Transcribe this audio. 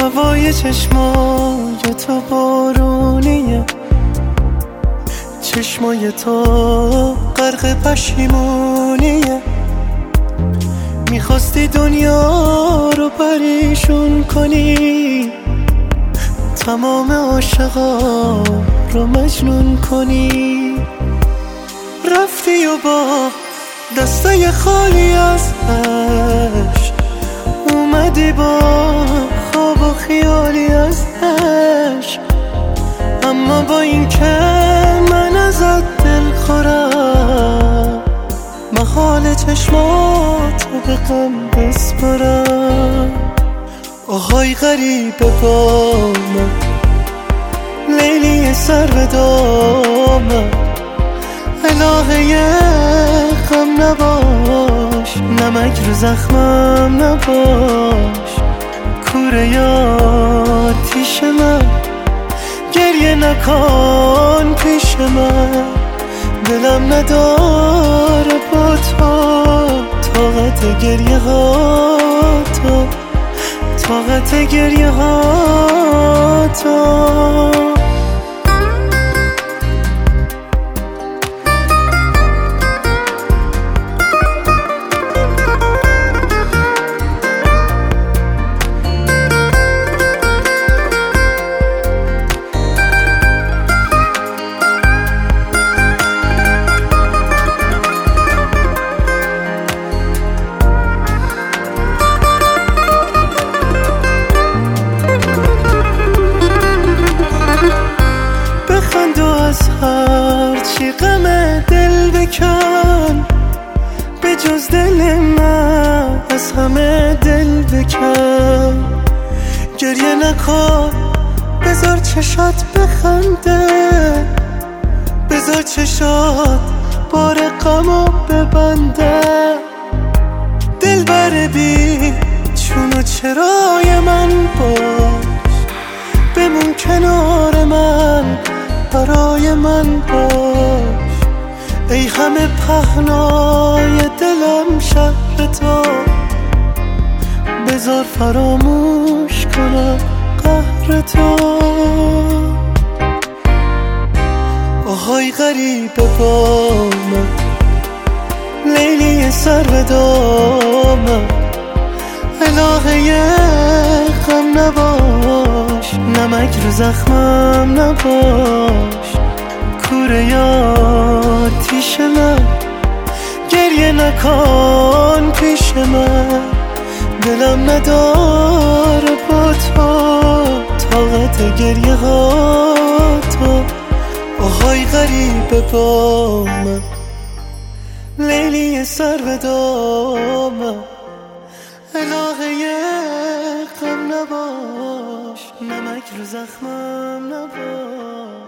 هوای چشمای تو بارونیه، چشمای تو غرق پشیمونیه. میخواستی دنیا رو پریشون کنی، تمام عاشقا رو مجنون کنی. رفتی و با دستای خالی از عشق اومدی با خواب و خیالی از عشق. اما با این که من ازت دل خورم، محال چشماتو به غم بسپرم. آهای غریبه با من، لیلی سر به دامن، الهه غم نباش، نمک رو زخمم نباش. کوره آتیش من، گریه نکن پیش من، دلم نداره با تو طاقت گریه ها تو، طاقت گریه ها تو. هر چی غم دل بکن، به جز دل من از همه دل بکن. گریه نکن، بذار چشات بخنده، بذار چشات بار غمو ببنده. دل بر بی چون و چرای من باش، بمون کنار من، برای من باش. ای همه پهنای دلم شهر تو، بذار فراموش کنم قهر تو. آهای غریبه با من، لیلی سر به دامن، الهه غم نباش، نمک رو زخمم نباش. کوره آتیش من، گریه نکن پیش من، دلم نداره با تو طاقت گریه ها تو. آهای غریبه با من، لیلی سر به دامن، الهه غم نباش، نمک رو زخمم نباش.